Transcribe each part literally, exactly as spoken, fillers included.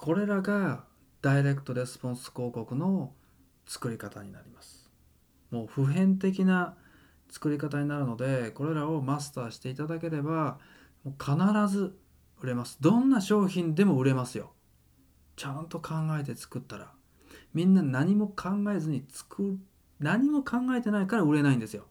これらがダイレクトレスポンス広告の作り方になります。もう普遍的な作り方になるので、これらをマスターしていただければもう必ず売れます。どんな商品でも売れますよ。ちゃんと考えて作ったら。みんな何も考えずに作る、何も考えてないから売れないんですよ。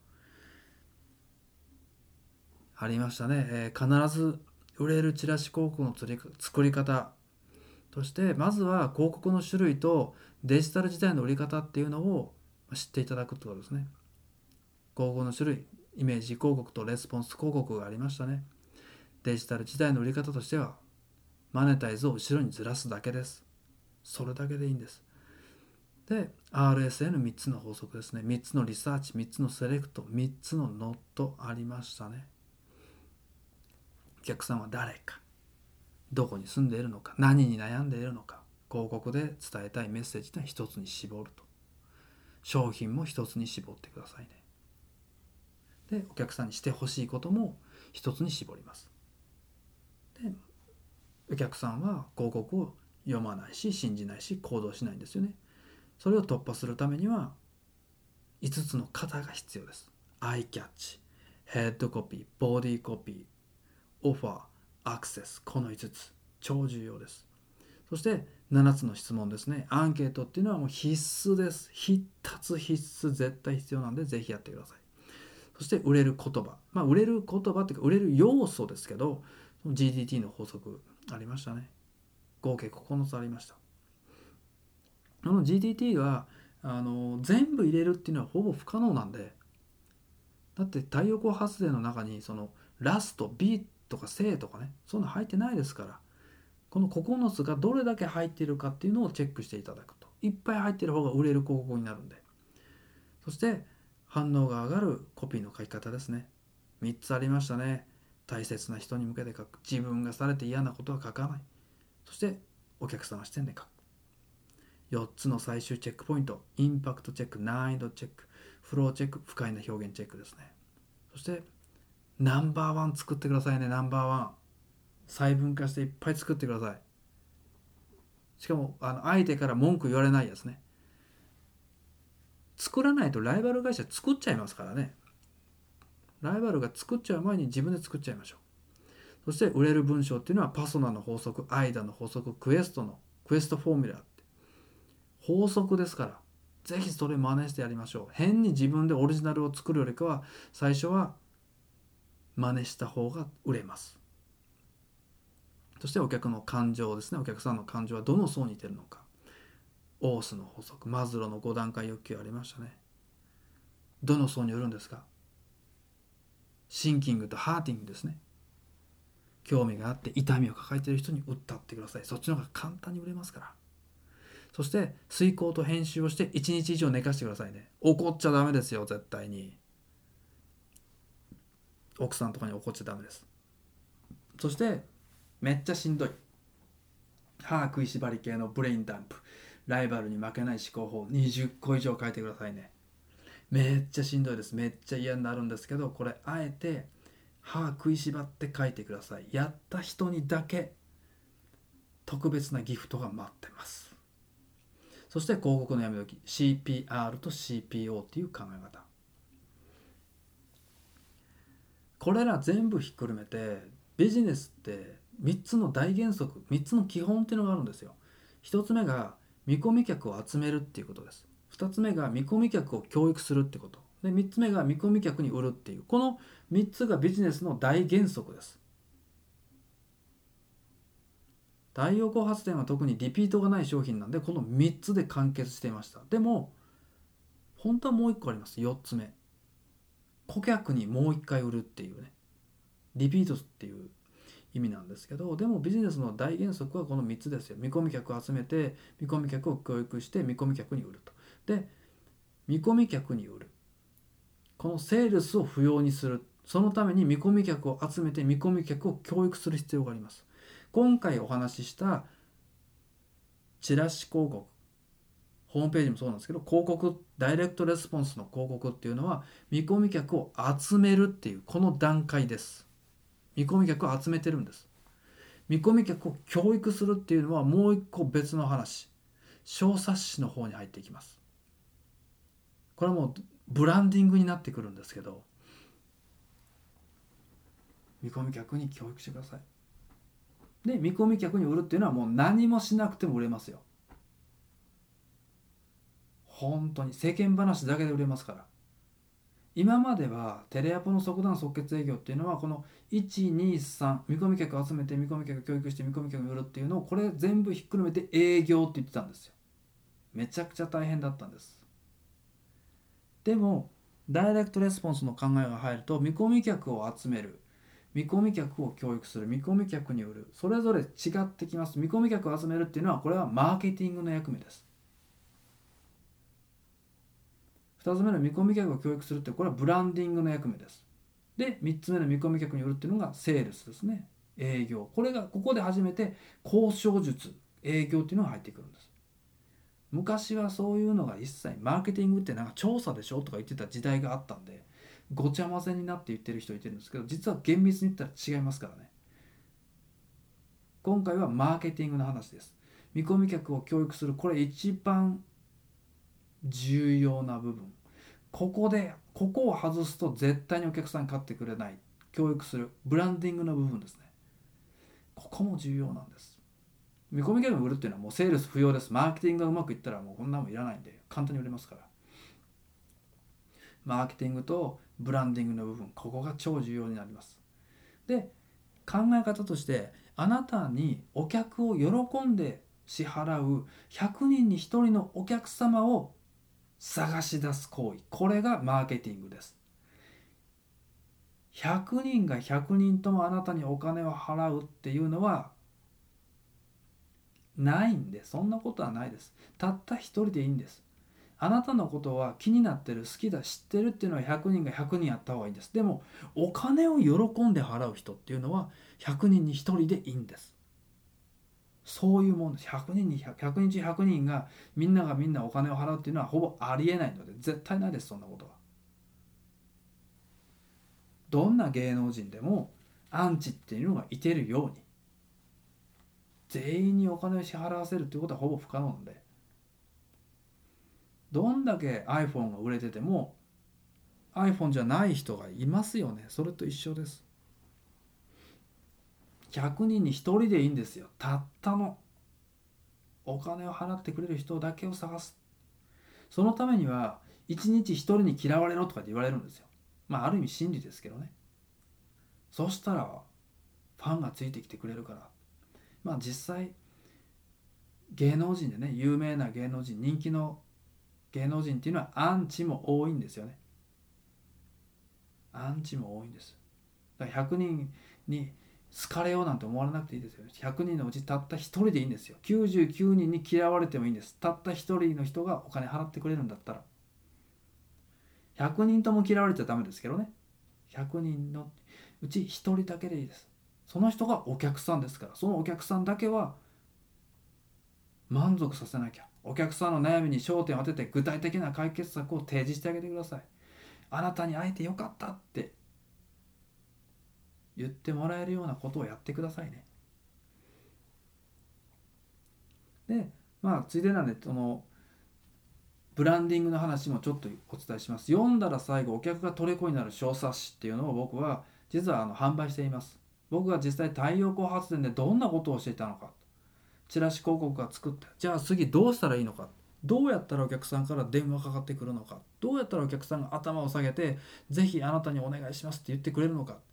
ありましたね、えー必ず売れるチラシ広告の作り方として、まずは広告の種類とデジタル時代の売り方っていうのを知っていただくってことですね。広告の種類、イメージ広告とレスポンス広告がありましたね。デジタル時代の売り方としてはマネタイズを後ろにずらすだけです。それだけでいいんです。で アールエスエヌみっ つの法則ですね。みっつのリサーチ、みっつのセレクト、みっつのノットありましたね。お客さんは誰か、どこに住んでいるのか、何に悩んでいるのか、広告で伝えたいメッセージは一つに絞ると。商品も一つに絞ってくださいね。でお客さんにしてほしいことも一つに絞ります。でお客さんは広告を読まないし信じないし行動しないんですよね。それを突破するためにはいつつの型が必要です。アイキャッチ、ヘッドコピー、ボディコピー、オファー、アクセス、このいつつ超重要です。そしてななつの質問ですね。アンケートっていうのはもう必須です。必達必須、絶対必要なんでぜひやってください。そして売れる言葉、まあ売れる言葉っていうか売れる要素ですけど、 ジーディーティー の法則ありましたね。合計ここのつありました。あの ジーディーティー はあの全部入れるっていうのはほぼ不可能なんで、だって太陽光発電の中にそのラスト B とか正とかね、そんな入ってないですから、このここのつがどれだけ入っているかっていうのをチェックしていただくと、いっぱい入っている方が売れる広告になるんで。そして反応が上がるコピーの書き方ですね。みっつありましたね。大切な人に向けて書く、自分がされて嫌なことは書かない、そしてお客様視点で書く。よっつの最終チェックポイント、インパクトチェック、難易度チェック、フローチェック、不快な表現チェックですね。そしてナンバーワン作ってくださいね。ナンバーワン細分化していっぱい作ってください。しかもあの相手から文句言われないやつね。作らないとライバル会社作っちゃいますからね。ライバルが作っちゃう前に自分で作っちゃいましょう。そして売れる文章っていうのはパソナの法則、アイダの法則、クエストのクエストフォーミュラって法則ですから、ぜひそれ真似してやりましょう。変に自分でオリジナルを作るよりかは最初は真似した方が売れます。そしてお客の感情ですね。お客さんの感情はどの層に似てるのか。オースの法則、マズローのご段階欲求ありましたね。どの層に売るんですか。シンキングとハーティングですね。興味があって痛みを抱えている人に売ったってください。そっちの方が簡単に売れますから。そして遂行と編集をしていちにち以上寝かしてくださいね。怒っちゃダメですよ。絶対に奥さんとかに怒っちゃダメです。そしてめっちゃしんどい歯食いしばり系のブレインダンプ、ライバルに負けない思考法にじゅっこ以上書いてくださいね。めっちゃしんどいです。めっちゃ嫌になるんですけど、これあえて歯食いしばって書いてください。やった人にだけ特別なギフトが待ってます。そして広告のやめ時、 シーピーアール と シーピーオー っていう考え方、これら全部ひっくるめてビジネスってみっつの大原則、みっつの基本っていうのがあるんですよ。ひとつめが見込み客を集めるっていうことです。ふたつめが見込み客を教育するってことで、みっつめが見込み客に売るっていう、このみっつがビジネスの大原則です。太陽光発電は特にリピートがない商品なんでこのみっつで完結していました。でも本当はもういっこあります。よっつめ、顧客にもういっかい売るっていうね、リピートっていう意味なんですけど、でもビジネスの大原則はこのみっつですよ。見込み客を集めて見込み客を教育して見込み客に売ると。で見込み客に売る、このセールスを不要にする、そのために見込み客を集めて見込み客を教育する必要があります。今回お話ししたチラシ広告、ホームページもそうなんですけど、広告、ダイレクトレスポンスの広告っていうのは見込み客を集めるっていうこの段階です。見込み客を集めてるんです。 見込み客を教育するっていうのはもう一個別の話、小冊子の方に入っていきます。これはもうブランディングになってくるんですけど、見込み客に教育してください。で見込み客に売るっていうのはもう何もしなくても売れますよ。本当に世間話だけで売れますから。今まではテレアポの即断即決営業っていうのはこのいちにさん見込み客を集めて見込み客教育して見込み客に売るっていうのをこれ全部ひっくるめて営業って言ってたんですよ。めちゃくちゃ大変だったんです。でもダイレクトレスポンスの考えが入ると見込み客を集める、見込み客を教育する、見込み客に売る、それぞれ違ってきます。見込み客を集めるっていうのはこれはマーケティングの役目です。ふたつめの見込み客を教育するってこれはブランディングの役目です。でみっつめの見込み客に売るっていうのがセールスですね、営業。これがここで初めて交渉術、営業っていうのが入ってくるんです。昔はそういうのが一切、マーケティングってなんか調査でしょとか言ってた時代があったんでごちゃ混ぜになって言ってる人いてるんですけど、実は厳密に言ったら違いますからね。今回はマーケティングの話です。見込み客を教育する、これ一番重要な部分。ここでここを外すと絶対にお客さん買ってくれない。教育するブランディングの部分ですね。ここも重要なんです。見込み客を売るっていうのはもうセールス不要です。マーケティングがうまくいったらもうこんなもんいらないんで簡単に売れますから。マーケティングとブランディングの部分、ここが超重要になります。で考え方として、あなたにお客を喜んで支払うひゃくにんにひとりのお客様を探し出す行為、これがマーケティングです。ひゃくにんがひゃくにんともあなたにお金を払うっていうのはないんで、そんなことはないです。たった一人でいいんです。あなたのことは気になってる、好きだ、知ってるっていうのはひゃくにんがひゃくにんあった方がいいんです。でもお金を喜んで払う人っていうのはひゃくにんにひとりでいいんです。そういうもんです。ひゃくにんにひゃくにん中ひゃくにんがみんながみんなお金を払うっていうのはほぼありえないので、絶対ないです、そんなことは。どんな芸能人でもアンチっていうのがいてるように、全員にお金を支払わせるっていうことはほぼ不可能なので、どんだけ iPhone が売れてても iPhone じゃない人がいますよね。それと一緒です。ひゃくにんにひとりでいいんですよ。たったのお金を払ってくれる人だけを探す。そのためにはいちにちひとりに嫌われろとかって言われるんですよ。まあある意味真理ですけどね。そしたらファンがついてきてくれるから。まあ実際芸能人でね、有名な芸能人、人気の芸能人っていうのはアンチも多いんですよね。アンチも多いんです。だからひゃくにんに好かれようなんて思わなくていいですよ。ひゃくにんのうちたったひとりでいいんですよ。きゅうじゅうきゅうにんに嫌われてもいいんです。たったひとりの人がお金払ってくれるんだったら。ひゃくにんとも嫌われちゃダメですけどね。ひゃくにんのうちひとりだけでいいです。その人がお客さんですから、そのお客さんだけは満足させなきゃ。お客さんの悩みに焦点を当てて具体的な解決策を提示してあげてください。あなたに会えてよかったって言ってもらえるようなことをやってくださいね。で、まあついでなんでそのブランディングの話もちょっとお伝えします。読んだら最後お客が虜になる小冊子っていうのを僕は実はあの販売しています。僕が実際太陽光発電でどんなことをしていたのか、チラシ広告が作った、じゃあ次どうしたらいいのか、どうやったらお客さんから電話かかってくるのか、どうやったらお客さんが頭を下げてぜひあなたにお願いしますって言ってくれるのか。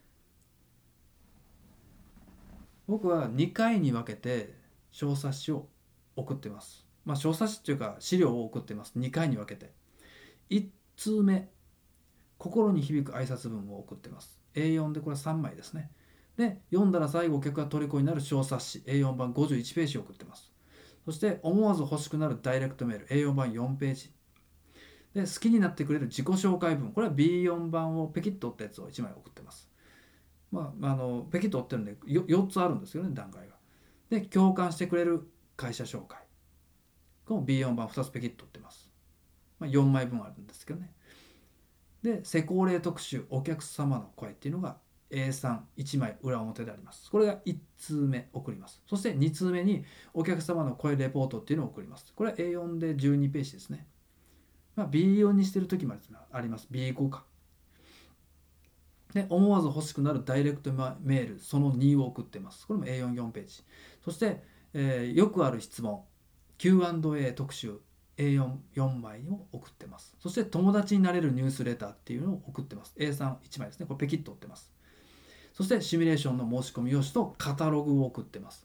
僕はにかいに分けて小冊子を送ってます。まあ小冊子っていうか資料を送ってます。にかいに分けて。いち通目、心に響く挨拶文を送ってます。エーよん でこれさんまいですね。で、読んだら最後お客が虜になる小冊子 エーよん 版ごじゅういちページを送ってます。そして思わず欲しくなるダイレクトメール エーよん 版よんページ。で、好きになってくれる自己紹介文、これは ビーよん 版をペキッと折ったやつをいちまい送ってます。まあ、あのペキッと折ってるんでよっつあるんですよね、段階が。で、共感してくれる会社紹介、この ビーよん 版ふたつペキッと折ってます。まあ、よんまいぶんあるんですけどね。で、施工例特集お客様の声っていうのがエーさんいちまい裏表であります。これがいち通目送ります。そしてに通目にお客様の声レポートっていうのを送ります。これは エーよん でじゅうにページですね。まあ、ビーよん にしてる時もあります。ビーご か。で、思わず欲しくなるダイレクトメールそのにを送ってます。これも エーよんよん ページ。そして、えーよくある質問 キューアンドエー 特集 エーよんよん 枚を送ってます。そして友達になれるニュースレターっていうのを送ってます。エーさんいち 枚ですね。これペキッと折ってます。そしてシミュレーションの申し込み用紙とカタログを送ってます。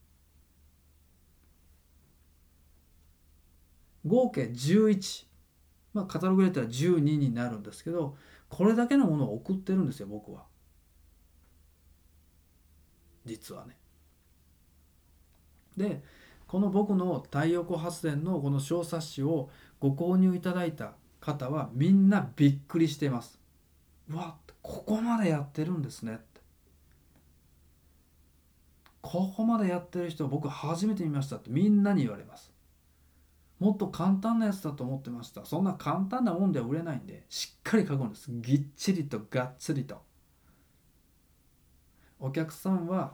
合計じゅういち、まあ、カタログ入れたらじゅうにになるんですけど、これだけのものを送ってるんですよ、僕は。実はね。で、この僕の太陽光発電のこの小冊子をご購入いただいた方はみんなびっくりしています。うわ、ここまでやってるんですねって。ここまでやってる人僕初めて見ましたってみんなに言われます。もっと簡単なやつだと思ってました。そんな簡単なもんでは売れないんで、しっかり書くんです。ぎっちりとがっつりと。お客さんは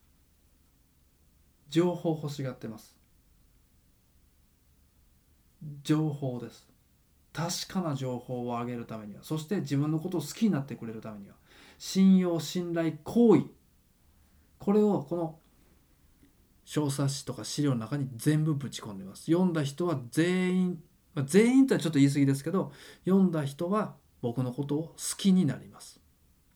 情報欲しがってます。情報です。確かな情報をあげるためには、そして自分のことを好きになってくれるためには、信用信頼行為、これをこの小冊子とか資料の中に全部ぶち込んでます。読んだ人は全員、まあ、全員とはちょっと言い過ぎですけど、読んだ人は僕のことを好きになります。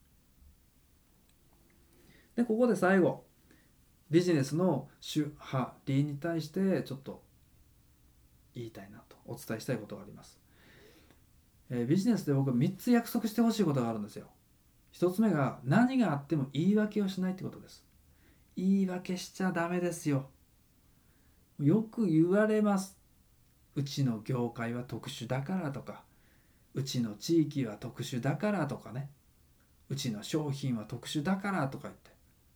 でここで最後、ビジネスの主派理に対してちょっと言いたいなとお伝えしたいことがあります。えービジネスで僕はみっつ約束してほしいことがあるんですよ。ひとつめが何があっても言い訳をしないってことです。言い訳しちゃダメですよ。よく言われます。うちの業界は特殊だからとか、うちの地域は特殊だからとかね、うちの商品は特殊だからとか言って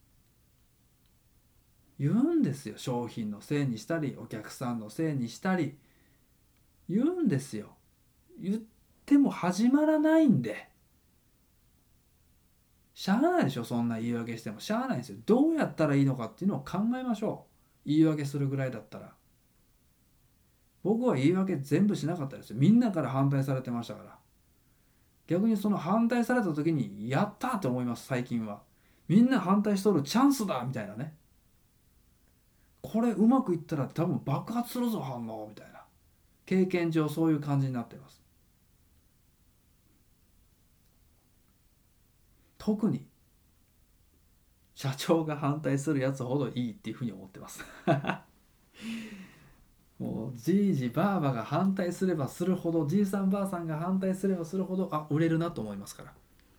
言うんですよ。商品のせいにしたりお客さんのせいにしたり言うんですよ。言っても始まらないんで、しゃあないでしょ。そんな言い訳してもしゃあないんですよ。どうやったらいいのかっていうのを考えましょう。言い訳するぐらいだったら。僕は言い訳全部しなかったですよ。みんなから反対されてましたから。逆にその反対された時にやったって思います。最近はみんな反対しとるチャンスだみたいなね。これうまくいったら多分爆発するぞ反応みたいな、経験上そういう感じになっています。特に社長が反対するやつほどいいっていうふうに思ってますもうじいじばあばが反対すればするほど、じいさんばあさんが反対すればするほど、あ、売れるなと思いますから。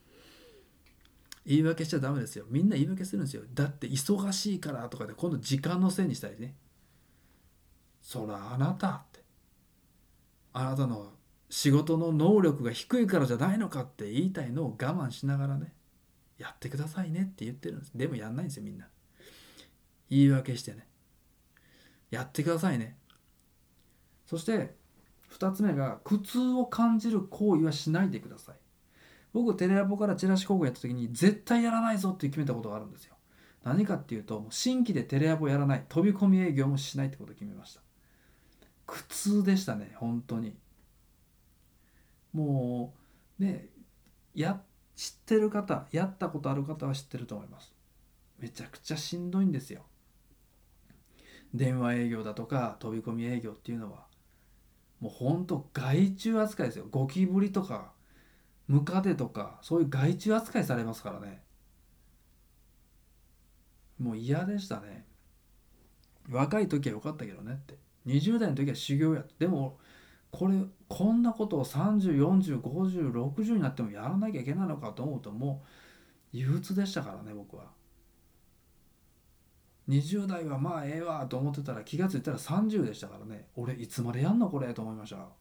言い訳しちゃダメですよ。みんな言い訳するんですよ。だって忙しいからとかで今度時間のせいにしたりね。そらあなたってあなたの仕事の能力が低いからじゃないのかって言いたいのを我慢しながらね、やってくださいねって言ってるんです。でもやんないんですよみんな。言い訳してね、やってくださいね。そしてふたつめが苦痛を感じる行為はしないでください。僕テレアポからチラシ広告やった時に絶対やらないぞって決めたことがあるんですよ。何かっていうと、新規でテレアポやらない、飛び込み営業もしないってことを決めました。苦痛でしたね本当に。もうね、や知ってる方、やったことある方は知ってると思います。めちゃくちゃしんどいんですよ。電話営業だとか飛び込み営業っていうのはもうほんと害虫扱いですよ。ゴキブリとかムカデとかそういう害虫扱いされますからね。もう嫌でしたね。若い時は良かったけどねって、にじゅう代の時は修行やって、でもこれこんなことをさんじゅう、よんじゅう、ごじゅう、ろくじゅうになってもやらなきゃいけないのかと思うと、もう憂鬱でしたからね僕は。にじゅう代はまあええわと思ってたら気がついたらさんじゅうでしたからね。俺いつまでやんのこれと思いました。だ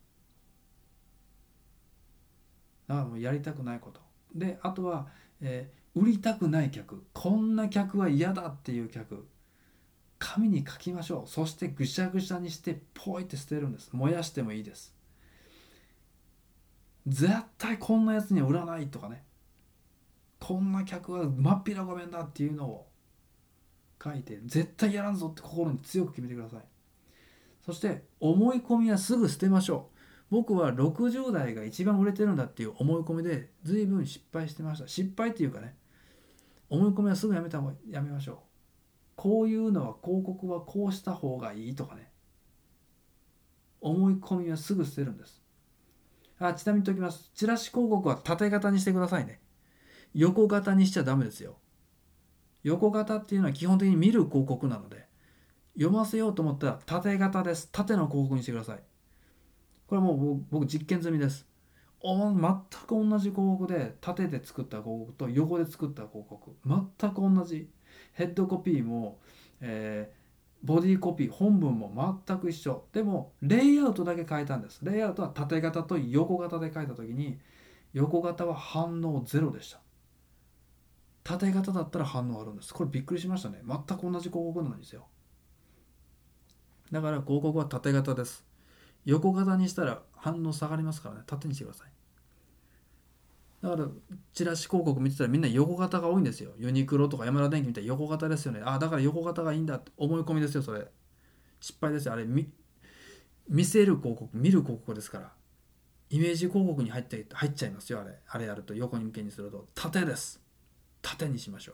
からもうやりたくないことで、あとは、えー売りたくない客、こんな客は嫌だっていう客、紙に書きましょう。そしてぐしゃぐしゃにしてポイって捨てるんです。燃やしてもいいです。絶対こんなやつには売らないとかね、 こんな客はまっぴらごめんだっていうのを書いて、絶対やらんぞって心に強く決めてください。そして思い込みはすぐ捨てましょう。僕はろくじゅう代が一番売れてるんだっていう思い込みで随分失敗してました。失敗っていうかね、思い込みはすぐやめた方がやめましょう。こういうのは広告はこうした方がいいとかね、思い込みはすぐ捨てるんです。あ、ちなみに言っておきます。チラシ広告は縦型にしてくださいね。横型にしちゃダメですよ。横型っていうのは基本的に見る広告なので、読ませようと思ったら縦型です。縦の広告にしてください。これはもう僕実験済みです。お全く同じ広告で縦で作った広告と横で作った広告全く同じ。ヘッドコピーも、えーボディコピー本文も全く一緒でもレイアウトだけ変えたんです。レイアウトは縦型と横型で変えた時に横型は反応ゼロでした。縦型だったら反応あるんです。これびっくりしましたね。全く同じ広告なんですよ。だから広告は縦型です。横型にしたら反応下がりますからね。縦にしてください。だからチラシ広告見てたらみんな横型が多いんですよ。ユニクロとかヤマダ電機みたいな横型ですよね。あ、だから横型がいいんだって思い込みですよ。それ失敗ですよ。あれ見見せる広告、見る広告ですから。イメージ広告に入って入っちゃいますよ。あれあれやると横に向けにすると縦です。縦にしましょう。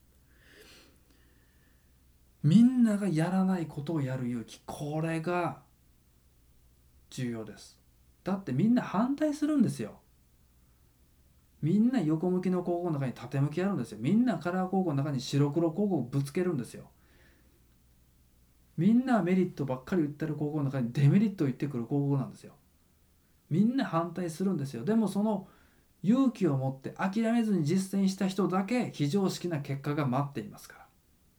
みんながやらないことをやる勇気、これが重要です。だってみんな反対するんですよ。みんな横向きの広告の中に縦向きあるんですよ。みんなカラー広告の中に白黒広告をぶつけるんですよ。みんなメリットばっかり言ってる広告の中にデメリットを言ってくる広告なんですよ。みんな反対するんですよ。でもその勇気を持って諦めずに実践した人だけ非常識な結果が待っていますから。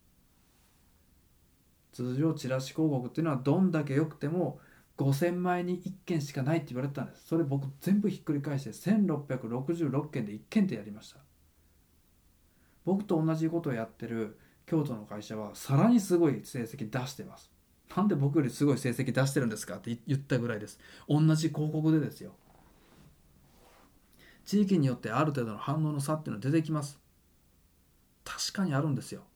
通常チラシ広告っていうのはどんだけ良くてもごせんまいにいっけんしかないって言われてたんです。それ僕全部ひっくり返してせんろっぴゃくろくじゅうろっけんでいっけんでやりました。僕と同じことをやってる京都の会社はさらにすごい成績出してます。なんで僕よりすごい成績出してるんですかって言ったぐらいです。同じ広告でですよ。地域によってある程度の反応の差っていうのは出てきます。確かにあるんですよ。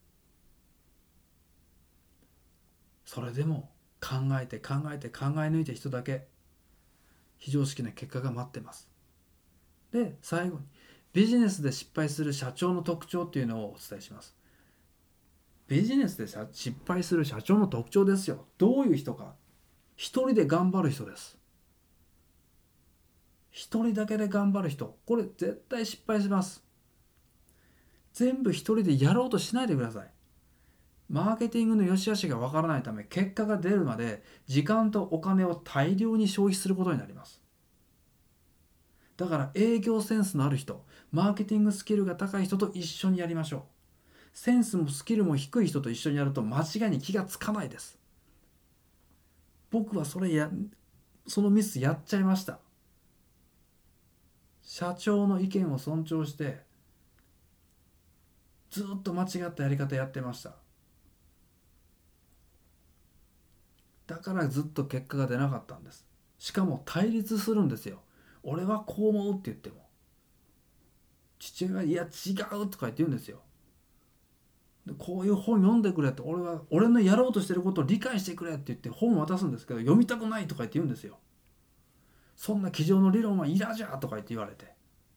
それでも考えて考えて考え抜いた人だけ非常識な結果が待ってます。で最後にビジネスで失敗する社長の特徴っていうのをお伝えします。ビジネスで失敗する社長の特徴ですよ。どういう人か。一人で頑張る人です。一人だけで頑張る人、これ絶対失敗します。全部一人でやろうとしないでください。マーケティングの良し悪しがわからないため結果が出るまで時間とお金を大量に消費することになります。だから営業センスのある人、マーケティングスキルが高い人と一緒にやりましょう。センスもスキルも低い人と一緒にやると間違いに気がつかないです。僕はそれやそのミスやっちゃいました。社長の意見を尊重してずっと間違ったやり方やってました。だからずっと結果が出なかったんです。しかも対立するんですよ。俺はこう思うって言っても父親がいや違うとか言って言うんですよ。でこういう本読んでくれって、俺は俺のやろうとしてることを理解してくれって言って本を渡すんですけど、読みたくないとか言って言うんですよ。そんな机上の理論はいらじゃとか言って言われて、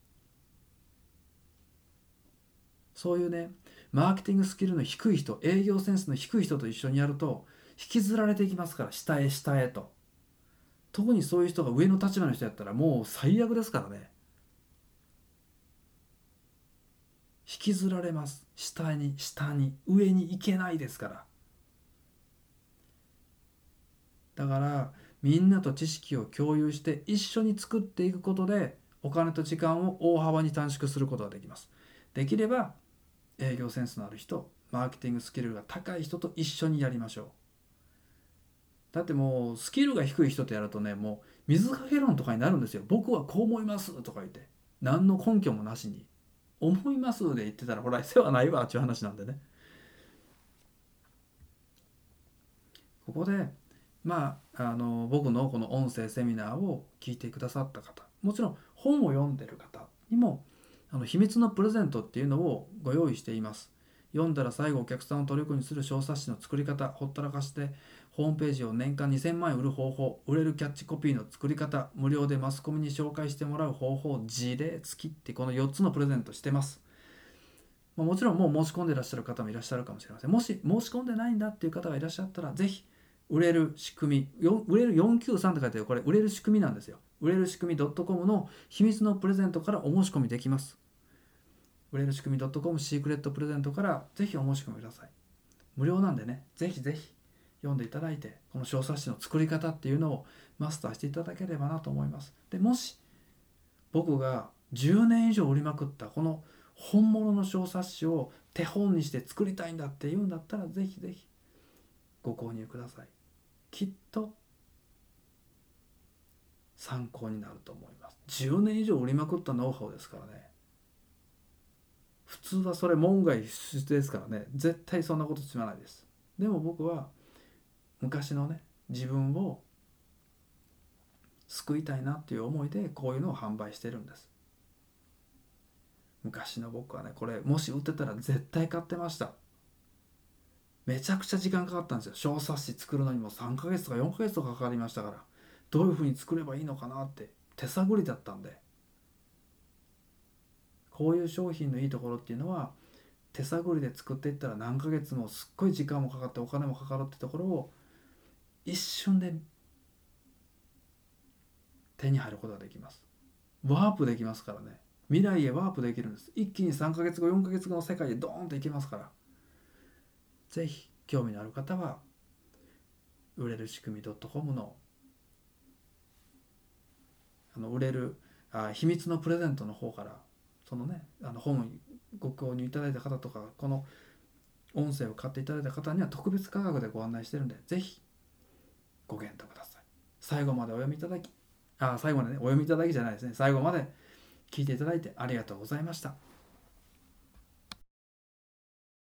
そういうね、マーケティングスキルの低い人、営業センスの低い人と一緒にやると引きずられていきますから、下へ下へと。特にそういう人が上の立場の人やったらもう最悪ですからね。引きずられます。下に下に上に行けないですから。だからみんなと知識を共有して一緒に作っていくことでお金と時間を大幅に短縮することができます。できれば営業センスのある人、マーケティングスキルが高い人と一緒にやりましょう。だってもうスキルが低い人とやるとね、もう水かけ論とかになるんですよ。僕はこう思いますとか言って何の根拠もなしに思いますで言ってたらほら世話ないわっていう話なんでね。ここでまああの僕のこの音声セミナーを聞いてくださった方、もちろん本を読んでる方にもあの秘密のプレゼントっていうのをご用意しています。読んだら最後お客さんを虜にする小冊子の作り方、ほったらかしてホームページを年間にせんまん円売る方法、売れるキャッチコピーの作り方、無料でマスコミに紹介してもらう方法、事例付きってこのよっつのプレゼントしてます。まあ、もちろんもう申し込んでいらっしゃる方もいらっしゃるかもしれません。もし申し込んでないんだっていう方がいらっしゃったら、ぜひ売れる仕組み、よ売れるよんきゅうさんって書いてある、これ売れる仕組みなんですよ。売れる仕組み .com の秘密のプレゼントからお申し込みできます。売れる仕組み .com シークレットプレゼントからぜひお申し込みください。無料なんでね、ぜひぜひ読んでいただいて、この小冊子の作り方っていうのをマスターしていただければなと思います。でもし僕がじゅうねん以上売りまくったこの本物の小冊子を手本にして作りたいんだっていうんだったら、ぜひぜひご購入ください。きっと参考になると思います。じゅうねん以上売りまくったノウハウですからね。普通はそれ門外不出ですからね。絶対そんなことしまないです。でも僕は昔のね、自分を救いたいなっていう思いでこういうのを販売してるんです。昔の僕はね、これもし売ってたら絶対買ってました。めちゃくちゃ時間かかったんですよ。小冊子作るのにもさんかげつとかよんかげつとかかかりましたから、どういうふうに作ればいいのかなって手探りだったんで、こういう商品のいいところっていうのは、手探りで作っていったら何ヶ月もすっごい時間もかかってお金もかかるってところを一瞬で手に入ることができます。ワープできますからね。未来へワープできるんです。一気にさんかげつごよんかげつごの世界へドーンといけますから、ぜひ興味のある方は売れる仕組み .com のあの売れるあ秘密のプレゼントの方から、そのね、あの本ご購入いただいた方とか、この音声を買っていただいた方には特別価格でご案内してるんで、ぜひご検討ください。最後までお読みいただきあ最後までねお読みいただきじゃないですね最後まで聞いていただいてありがとうございました。